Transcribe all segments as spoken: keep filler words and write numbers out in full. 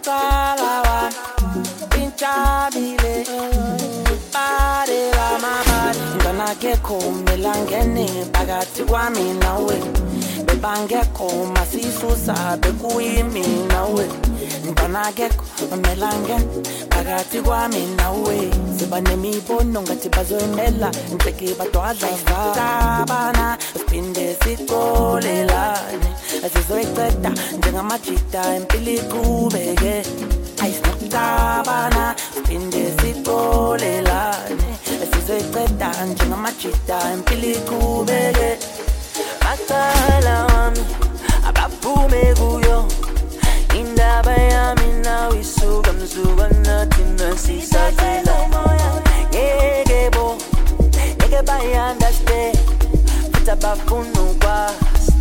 Salawa, Pinchabile, Bade la mabad, Gonna get home, Melangene, Bagati Wami nawe, Bebange koma sisusa, Bekui mi nawe, Gonna get Melangen, Bagati Wami nawe, Sibanemi Bononga Tibazoemela, Nteki Batoaza, Sabana, Spinde Sikolelane. Asizoyiceda njengamajita empili qhubeke ayisitabana siphinde siqolelane asizoyiceda njengamajita empili qhubeke macala wami abaphume kuyo indaba yami nawe isuka mzuka nathi nasisazela ngeke bo ngeke bayandaste futhi abafuna ukwazi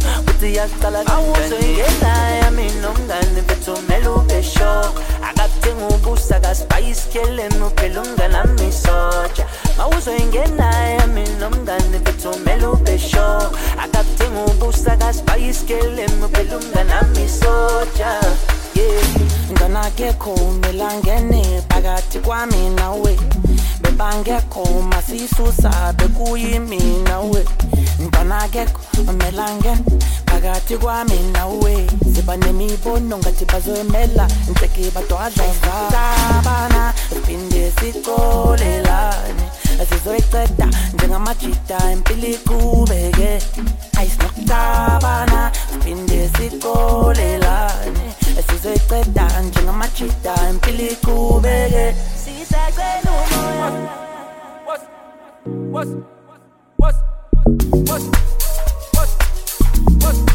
awuzoyingena minomngane bethumela ubesho akathenga ubusa kaSpice Kellen uphela unganami soja awuzoyingena minomngane bethumela ubesho akathenga ubusa kaSpice Kellen uphela unganami soja yeah ngana kekho melangene phakathi kwami nawe bebangekho masisusa bekuyimi nawe ngana kekho melangene phakathi kwami nawe siba nemibono ngathi bazoemela nteke badwadla sabana siphinde siqolelane asizoyiceda njengamajita empili qhubeke ayisitabana siphinde siqolelane asizoyiceda njengamajita empili qhubeke sisacela umoya what's what's what's what's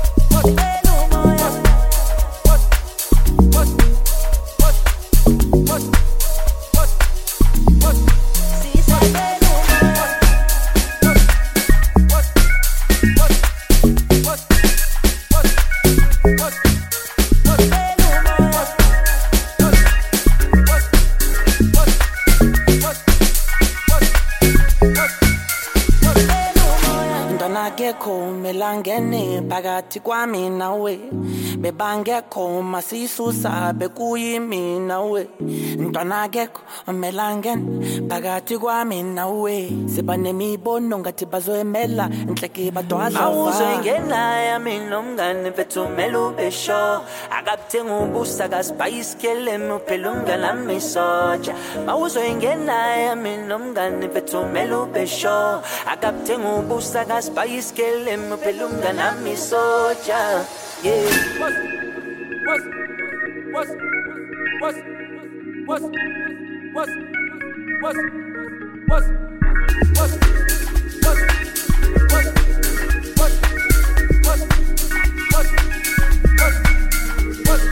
Ngekho melangene phakathi kwami nawe bebangekho masisusa bekuyimi nawe ntwana ngekho melangene phakathi kwami nawe siba nemibono ngathi bazoemela inhleke badwadla awuzoyingena yami nomngane bethumela ubesho akathenga ubusa kaSpice Kellen uphela unganami soja awuzoyingena yami nomngane bethumela ubesho akathenga ubusa kaSpice Kellen uphela unganami soja yeah what's what's what's what's what's what's what's what's what's what's what's what's what's what's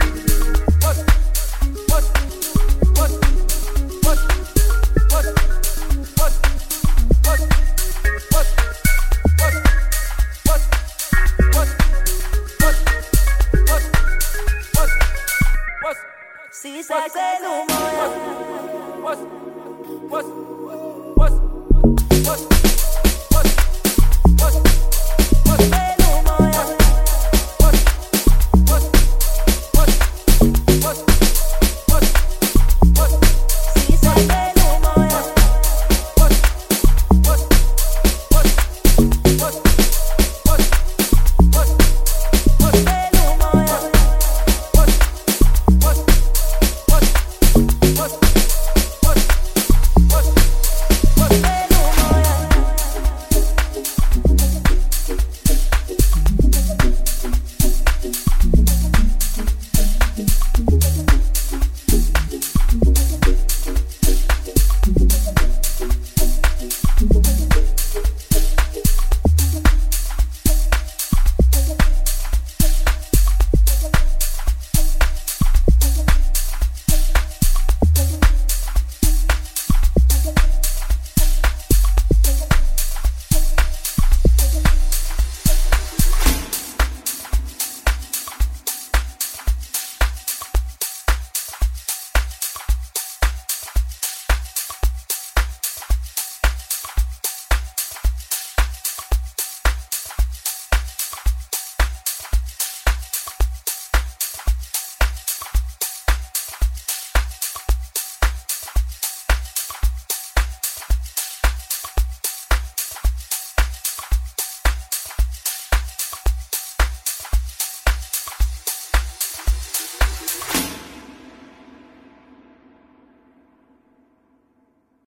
What's